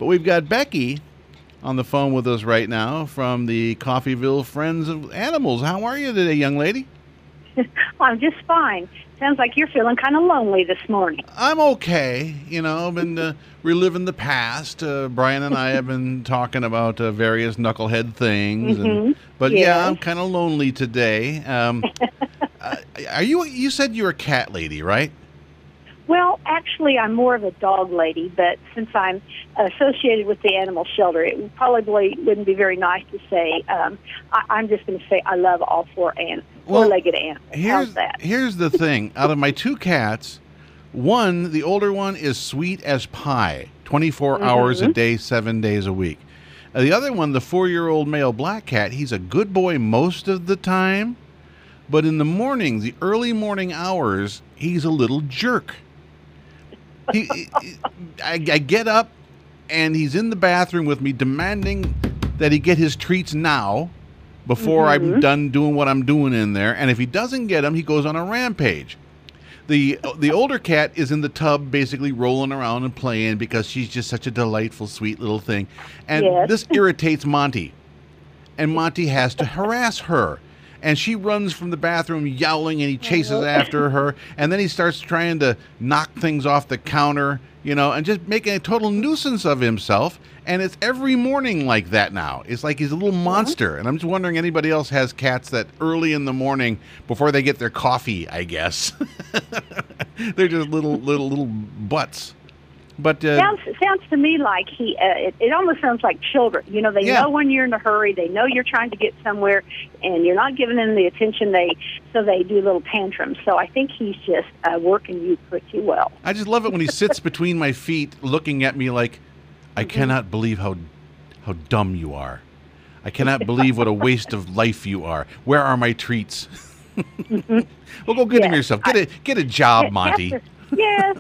But we've got Becky on the phone with us right now from the Coffeyville Friends of Animals. How are you today, young lady? I'm just fine. Sounds like you're feeling kind of lonely this morning. I'm okay. I've been reliving the past. Brian and I have been talking about various knucklehead things. But yeah, I'm kind of lonely today. You said you're a cat lady, right? Well, actually, I'm more of a dog lady, but since I'm associated with the animal shelter, it probably wouldn't be very nice to say. I'm just going to say I love all four-legged animals. How's that? Here's the thing. Out of my two cats, the older one, is sweet as pie, 24 hours a day, 7 days a week. The other one, the 4-year-old male black cat, he's a good boy most of the time, but in the morning, the early morning hours, he's a little jerk. I get up, and he's in the bathroom with me demanding that he get his treats now before I'm done doing what I'm doing in there. And if he doesn't get them, he goes on a rampage. The older cat is in the tub basically rolling around and playing because she's just such a delightful, sweet little thing. And this irritates Monty. And Monty has to harass her. And she runs from the bathroom yowling, and he chases after her. And then he starts trying to knock things off the counter, and just making a total nuisance of himself. And it's every morning like that now. It's like he's a little monster. And I'm just wondering anybody else has cats that early in the morning, before they get their coffee, I guess, they're just little butts. But sounds to me like it almost sounds like children. They know when you're in a hurry. They know you're trying to get somewhere, and you're not giving them the attention. So they do little tantrums. So I think he's just working you pretty well. I just love it when he sits between my feet, looking at me like, I cannot believe how dumb you are. I cannot believe what a waste of life you are. Where are my treats? Well, go get them yourself. Get a job, Monty. Yes.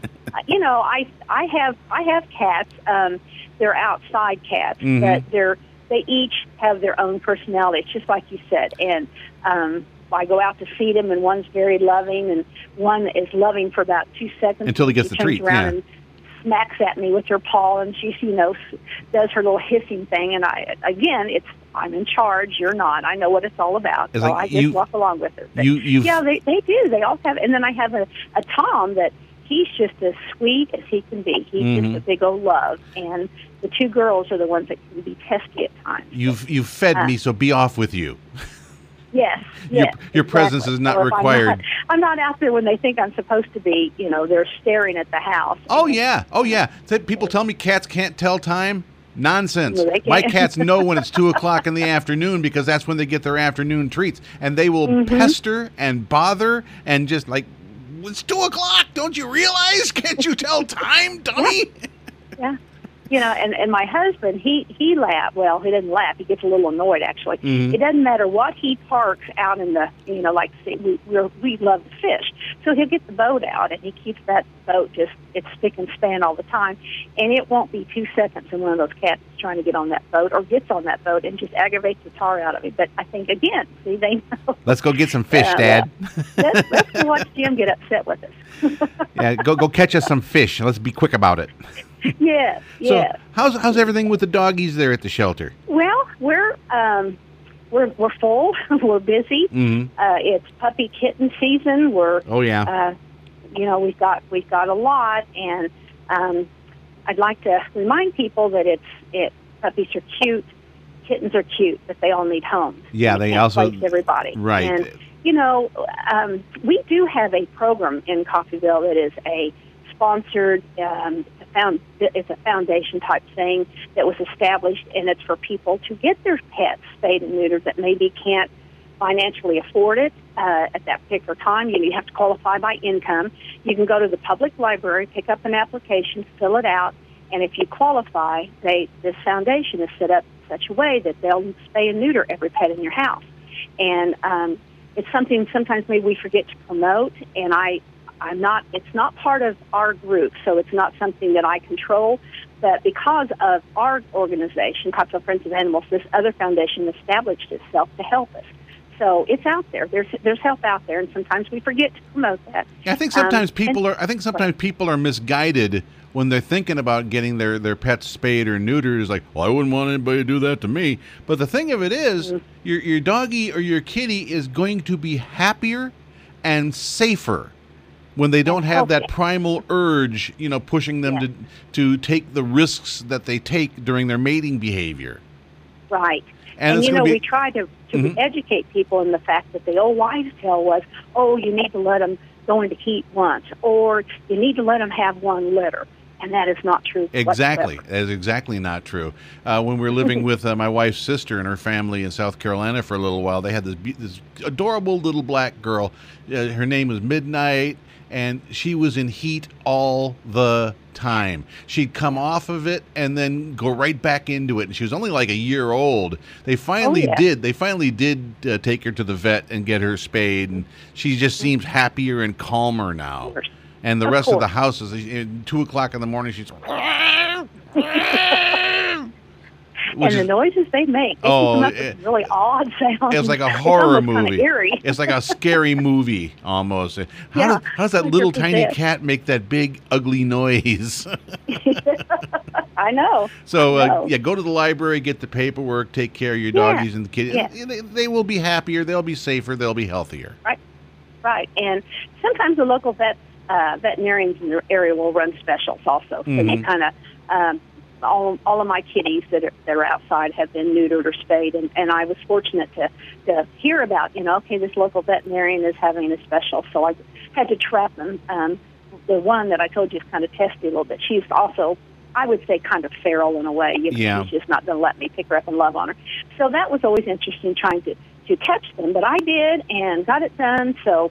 I have cats. They're outside cats, but they each have their own personality. It's just like you said. And I go out to feed them, and one's very loving, and one is loving for about 2 seconds until he gets the treat. And smacks at me with her paw, and she does her little hissing thing. And I'm in charge. You're not. I know what it's all about. So I just walk along with her. But they do. They all have. And then I have a Tom that. He's just as sweet as he can be. He's just a big old love. And the two girls are the ones that can be testy at times. You've fed me, so be off with you. Yes. Your presence is not required. I'm not out there when they think I'm supposed to be. They're staring at the house. Oh, yeah. People tell me cats can't tell time. Nonsense. No, my cats know when it's 2 o'clock in the afternoon because that's when they get their afternoon treats. And they will pester and bother and just like, it's 2 o'clock. Don't you realize? Can't you tell time, dummy? Yeah. And my husband, he laughs. Well, he doesn't laugh. He gets a little annoyed, actually. It doesn't matter what he parks out in the, we love to fish. So he'll get the boat out, and he keeps that boat it's spick and span all the time. And it won't be 2 seconds, and one of those cats is trying to get on that boat or gets on that boat and just aggravates the tar out of him. But I think, again, they know. Let's go get some fish, Dad. Let's go watch Jim get upset with us. Yeah, go catch us some fish. Let's be quick about it. Yes. So how's everything with the doggies there at the shelter? Well, we're full. We're busy. It's puppy kitten season. We've got a lot, and I'd like to remind people that puppies are cute, kittens are cute, but they all need homes. Yeah, they also place everybody. Right. And we do have a program in Coffeyville that is a sponsored. It's a foundation type thing that was established, and it's for people to get their pets spayed and neutered that maybe can't financially afford it at that particular time. You have to qualify by income. You can go to the public library, pick up an application, fill it out, and if you qualify, this foundation is set up in such a way that they'll spay and neuter every pet in your house. And it's something sometimes maybe we forget to promote, and it's not part of our group, so it's not something that I control. But because of our organization, Coffeyville Friends of Animals, this other foundation established itself to help us. So it's out there. There's help out there, and sometimes we forget to promote that. I think sometimes people are misguided when they're thinking about getting their pets spayed or neutered, is like, well, I wouldn't want anybody to do that to me. But the thing of it is, your doggy or your kitty is going to be happier and safer when they don't have that primal urge, pushing them to take the risks that they take during their mating behavior. Right. And we try to educate people in the fact that the old wives' tale was, you need to let them go into heat once, or you need to let them have one litter. And that is not true. Exactly. Whatsoever. That is exactly not true. When we were living with my wife's sister and her family in South Carolina for a little while, they had this adorable little black girl. Her name was Midnight, and she was in heat all the time. She'd come off of it and then go right back into it, and she was only like a year old. They finally did take her to the vet and get her spayed, and she just seems happier and calmer now. And the rest of the house is at 2 o'clock in the morning. She's and the noises they make. They come up with really odd sounds. It's like a horror movie. Kind of eerie. It's like a scary movie almost. How does that little tiny cat make that big ugly noise? I know. So go to the library, get the paperwork, take care of your doggies and the kitties. Yeah. They will be happier. They'll be safer. They'll be healthier. Right. And sometimes the local veterinarians in the area will run specials also. So they kind of all of my kitties that are outside have been neutered or spayed, and I was fortunate to hear about, this local veterinarian is having a special, so I had to trap them. The one that I told you is kind of testy a little bit. She's also, I would say, kind of feral in a way. She's just not going to let me pick her up and love on her. So that was always interesting, trying to catch them. But I did and got it done. So,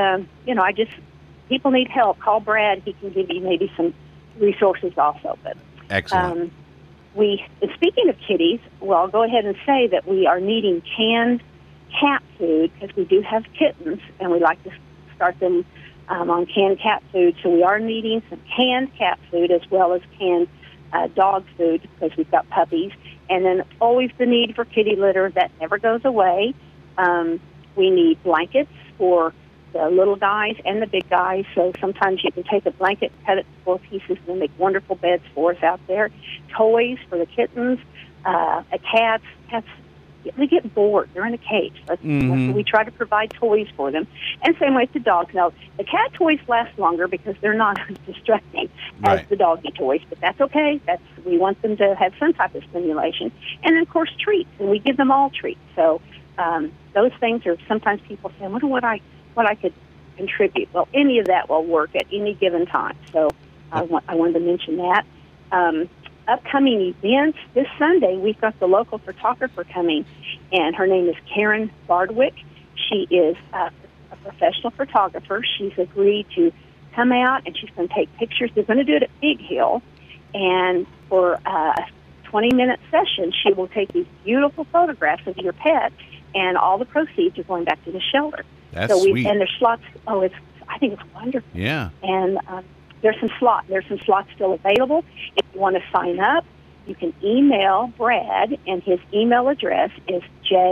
people need help. Call Brad. He can give you maybe some resources also. But excellent. Speaking of kitties, I'll go ahead and say that we are needing canned cat food because we do have kittens, and we like to start them on canned cat food. So we are needing some canned cat food as well as canned dog food because we've got puppies. And then always the need for kitty litter. That never goes away. We need blankets for the little guys and the big guys. So sometimes you can take a blanket, cut it in 4 pieces, and make wonderful beds for us out there. Toys for the kittens, cats. They get bored. They're in a cage. So we try to provide toys for them. And same way with the dogs. Now, the cat toys last longer because they're not as distracting as the doggy toys, but that's okay. We want them to have some type of stimulation. And then, of course, treats, and we give them all treats. So those things are, sometimes people say, I wonder what I could contribute. Well, any of that will work at any given time. So I wanted to mention that. Upcoming events, this Sunday, we've got the local photographer coming, and her name is Karen Bardwick. She is a professional photographer. She's agreed to come out, and she's going to take pictures. They're going to do it at Big Hill, and for a 20-minute session, she will take these beautiful photographs of your pet, and all the proceeds are going back to the shelter. That's sweet. And there's slots. I think it's wonderful. Yeah. And there's some slots still available. If you want to sign up, you can email Brad, and his email address is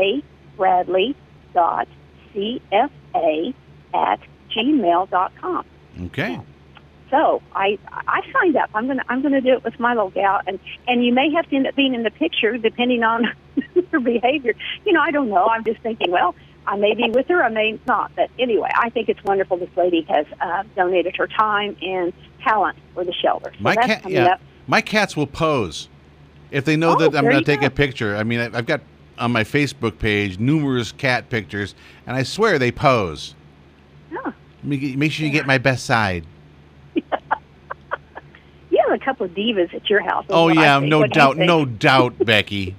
jbradley.cfa@gmail.com. Okay. So I signed up. I'm gonna do it with my little gal, and you may have to end up being in the picture depending on her behavior. I don't know. I'm just thinking, well, I may be with her, I may not. But anyway, I think it's wonderful this lady has donated her time and talent for the shelter. So that's coming up. My cats will pose if they know that I'm going to take a picture. I mean, I've got on my Facebook page numerous cat pictures, and I swear they pose. Oh. Make sure you get my best side. You have a couple of divas at your house. Oh, yeah, no doubt, Becky.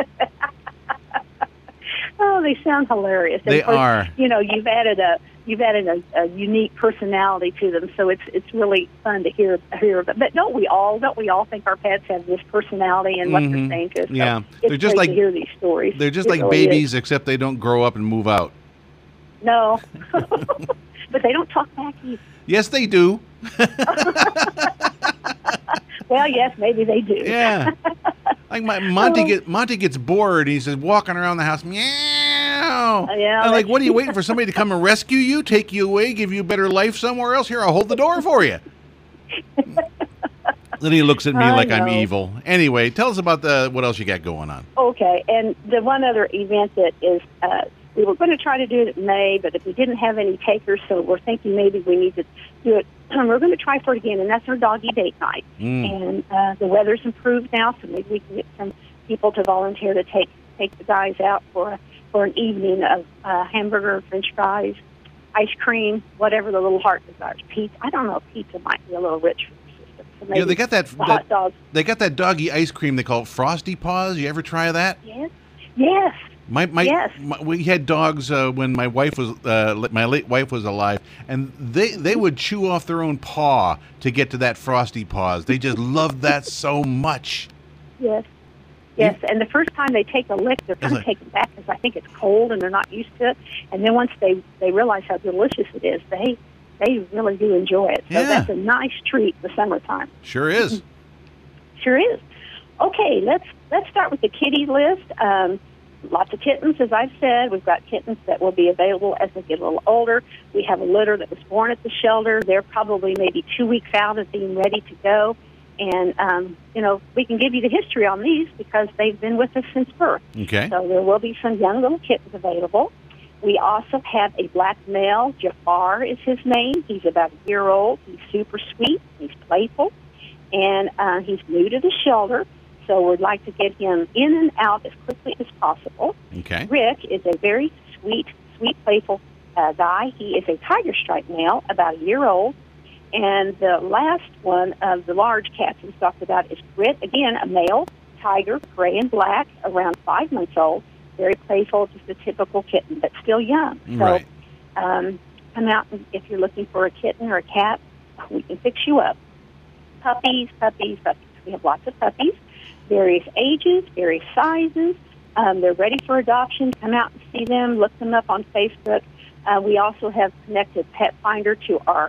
Oh, they sound hilarious. They are. You've added a unique personality to them, so it's really fun to hear about. But don't we all think our pets have this personality and what they're saying to us? Yeah, so they're just like to hear these stories. They're just like really babies, except they don't grow up and move out. No, but they don't talk back either. Yes, they do. Well, yes, maybe they do. Yeah. Like Monty gets bored. He says, walking around the house, meow. Yeah. I'm like, what are you waiting for? Somebody to come and rescue you, take you away, give you a better life somewhere else? Here, I'll hold the door for you. Then he looks at me I like I'm know. evil. Anyway, tell us about what else you got going on. Okay, and the one other event that is, we were going to try to do it in May, but we didn't have any takers, so we're thinking maybe we need to do it. We're going to try for it again, and that's our doggy date night. And the weather's improved now, so maybe we can get some people to volunteer to take the guys out for an evening of hamburger, French fries, ice cream, whatever the little heart desires. Pizza. I don't know if pizza might be a little rich for the system. So maybe They got that hot dogs. They got that doggy ice cream they call it Frosty Paws. You ever try that? Yes. Yes. Yes. We had dogs when my wife was my late wife was alive, and they would chew off their own paw to get to that Frosty Paws. They just loved that so much. Yes. Yes, and the first time they take a lick, they're kind of taken back because I think it's cold and they're not used to it. And then once they realize how delicious it is, they really do enjoy it. So that's a nice treat the summertime. Sure is. Sure is. Okay, let's start with the kitty list. Lots of kittens, as I've said. We've got kittens that will be available as they get a little older. We have a litter that was born at the shelter. They're probably maybe 2 weeks out of being ready to go. And, we can give you the history on these because they've been with us since birth. Okay. So there will be some young little kittens available. We also have a black male. Jafar is his name. He's about a year old. He's super sweet. He's playful. And he's new to the shelter. So we'd like to get him in and out as quickly as possible. Okay. Rick is a very sweet, playful guy. He is a tiger stripe male, about a year old. And the last one of the large cats we talked about is Grit, again, a male tiger, gray and black, around 5 months old, very playful, just a typical kitten, but still young. Right. So come out, and if you're looking for a kitten or a cat, we can fix you up. Puppies. We have lots of puppies, various ages, various sizes. They're ready for adoption. Come out and see them. Look them up on Facebook. We also have connected Pet Finder to our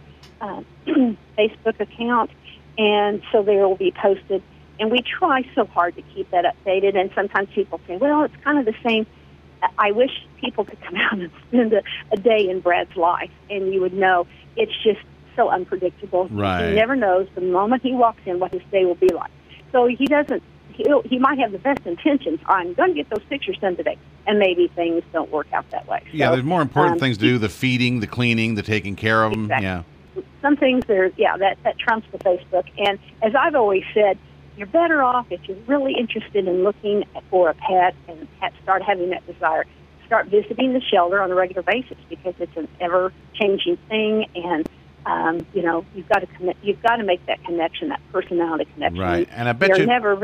Facebook account, and so they will be posted. And we try so hard to keep that updated, and sometimes people say, well, it's kind of the same. I wish people could come out and spend a day in Brad's life, and you would know it's just so unpredictable. Right. He never knows the moment he walks in what his day will be like. So he might have the best intentions. I'm going to get those pictures done today, and maybe things don't work out that way. Yeah, so, there's more important things to do: the feeding, the cleaning, the taking care of them. Exactly. Yeah. Some things that trumps the Facebook. And as I've always said, you're better off if you're really interested in looking for a pet and start having that desire. Start visiting the shelter on a regular basis because it's an ever-changing thing, and you've got to make that connection, that personality connection. Right, and I bet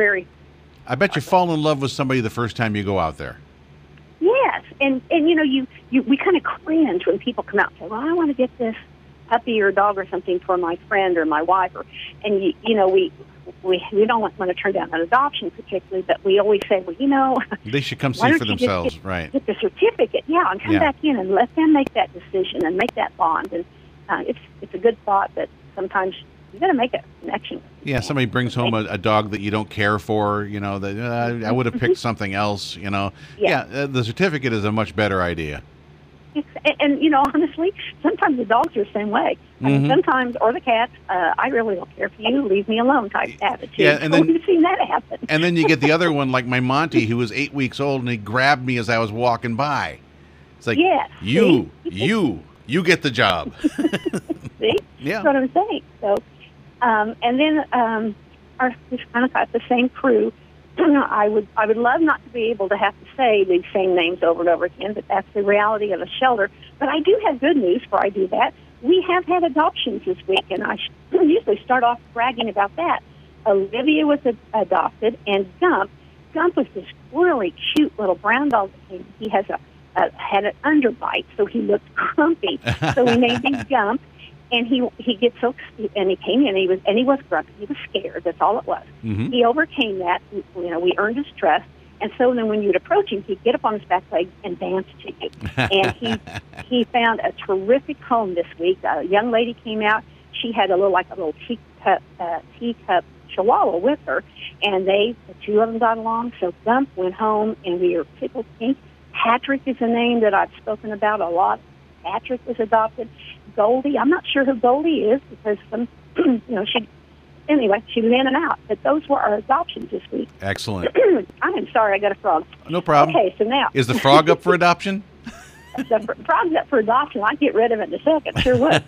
I bet you fall in love with somebody the first time you go out there. Yes, and we kind of cringe when people come out and say, "Well, I want to get this puppy or dog or something for my friend or my wife," we don't want to turn down an adoption particularly, but we always say, well, they should come see for themselves, right? Get the certificate, and come back in and let them make that decision and make that bond. And it's a good thought, but sometimes you got to make a connection. Yeah, somebody brings home a dog that you don't care for, that I would have picked something else, Yeah, the certificate is a much better idea. And honestly, sometimes the dogs are the same way. I mean, sometimes, or the cats, I really don't care for you, leave me alone type attitude. Yeah, and then we've seen that happen. And then you get the other one, like my Monty, who was 8 weeks old, and he grabbed me as I was walking by. It's like, you get the job. See? Yeah. That's what I'm saying. So, and then we've kind of got the same crew. I would love not to be able to have to say these same names over and over again, but that's the reality of a shelter. But I do have good news before I do that. We have had adoptions this week, and I usually start off bragging about that. Olivia was adopted, and Gump was this really cute little brown dog. He has had an underbite, so he looked grumpy. So we named him Gump. And he gets so, and he came in, and he was grumpy. He was scared. That's all it was. Mm-hmm. He overcame that. We earned his trust. And so then when you'd approach him, he'd get up on his back leg and dance to you. And he found a terrific home this week. A young lady came out. She had a little teacup chihuahua with her, and the two of them got along. So Gump went home, and we were tickled pink. Patrick is a name that I've spoken about a lot. Patrick was adopted. Goldie, I'm not sure who Goldie is because anyway, she was in and out. But those were our adoptions this week. Excellent. I'm sorry, I got a frog. No problem. Okay, so now. Is the frog up for adoption? The frog's up for adoption. I'd get rid of it in a second. Sure would.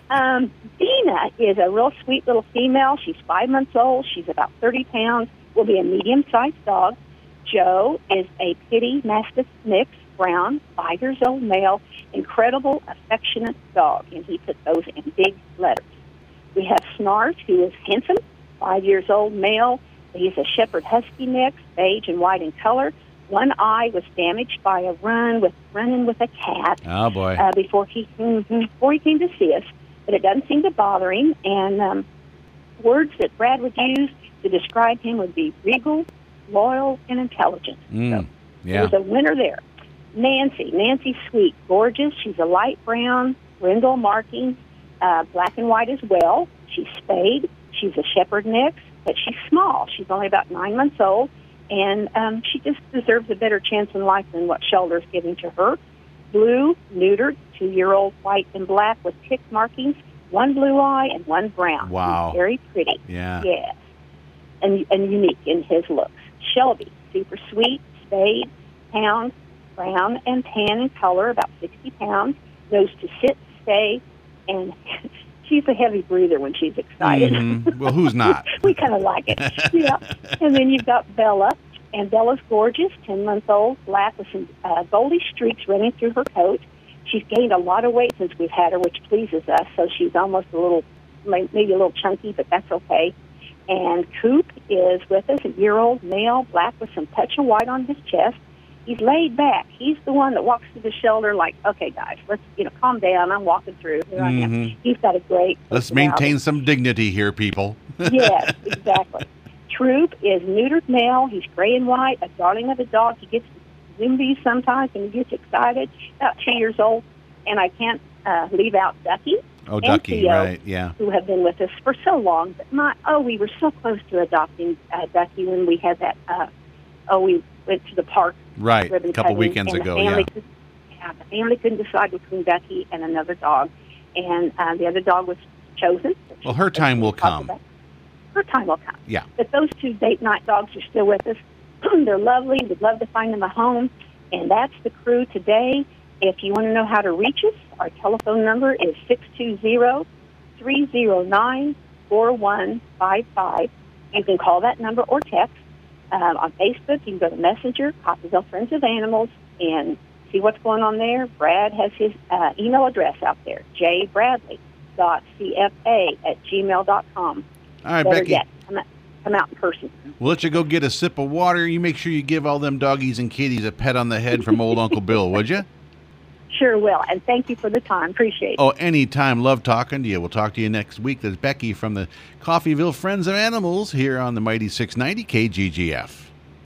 Dina is a real sweet little female. She's 5 months old. She's about 30 pounds. Will be a medium-sized dog. Joe is a pitty Mastiff mix, brown, 5 years old male, incredible, affectionate dog, and he put those in big letters. We have Snarf, who is handsome, 5 years old male. He's a Shepherd Husky mix, beige and white in color. One eye was damaged by a running with a cat. Oh boy! Before he came to see us, but it doesn't seem to bother him. And words that Brad would use to describe him would be regal, loyal, and intelligent. So yeah, there's a winner there. Nancy's sweet, gorgeous. She's a light brown, brindle markings, black and white as well. She's spayed. She's a shepherd mix, but she's small. She's only about 9 months old, and she just deserves a better chance in life than what Shelter's giving to her. Blue, neutered, 2-year-old, white and black with tick markings, one blue eye and one brown. Wow. He's very pretty. Yeah. Yes. And unique in his looks. Shelby, super sweet, spayed, hound, brown and tan in color, about 60 pounds, knows to sit, stay, and she's a heavy breather when she's excited. Mm-hmm. Well, who's not? We kind of like it. Yeah. And then you've got Bella, and Bella's gorgeous, 10 months old, black with some goldy streaks running through her coat. She's gained a lot of weight since we've had her, which pleases us, so she's almost a little, maybe a little chunky, but that's okay. And Coop is with us, a year-old male, black with some touch of white on his chest. He's laid back. He's the one that walks through the shelter like, okay, guys, let's calm down. I'm walking through. Here I am. He's got a great. Let's maintain some dignity here, people. Yes, exactly. Troop is neutered male. He's gray and white, a darling of a dog. He gets zombies sometimes and he gets excited. About 2 years old, and I can't leave out Ducky. Oh, Ducky, Theo, right? Yeah. Who have been with us for so long. But we were so close to adopting Ducky when we had that. We went to the park. Right, a couple weekends ago, the family couldn't decide between Ducky and another dog, and the other dog was chosen. Well, her time will come. Her time will come. Yeah. But those two date night dogs are still with us. They're lovely. We'd love to find them a home, and that's the crew today. If you want to know how to reach us, our telephone number is 620-309-4155. You can call that number or text. On Facebook, you can go to Messenger, Coffeyville Friends of Animals, and see what's going on there. Brad has his email address out there, jbradley.cfa@gmail.com. All right, Better Becky. yet, come out in person. We'll let you go get a sip of water. You make sure you give all them doggies and kitties a pet on the head from old Uncle Bill, would you? Sure will, and thank you for the time. Appreciate it. Oh, anytime. Love talking to you. We'll talk to you next week. There's Becky from the Coffeyville Friends of Animals here on the Mighty 690 KGGF.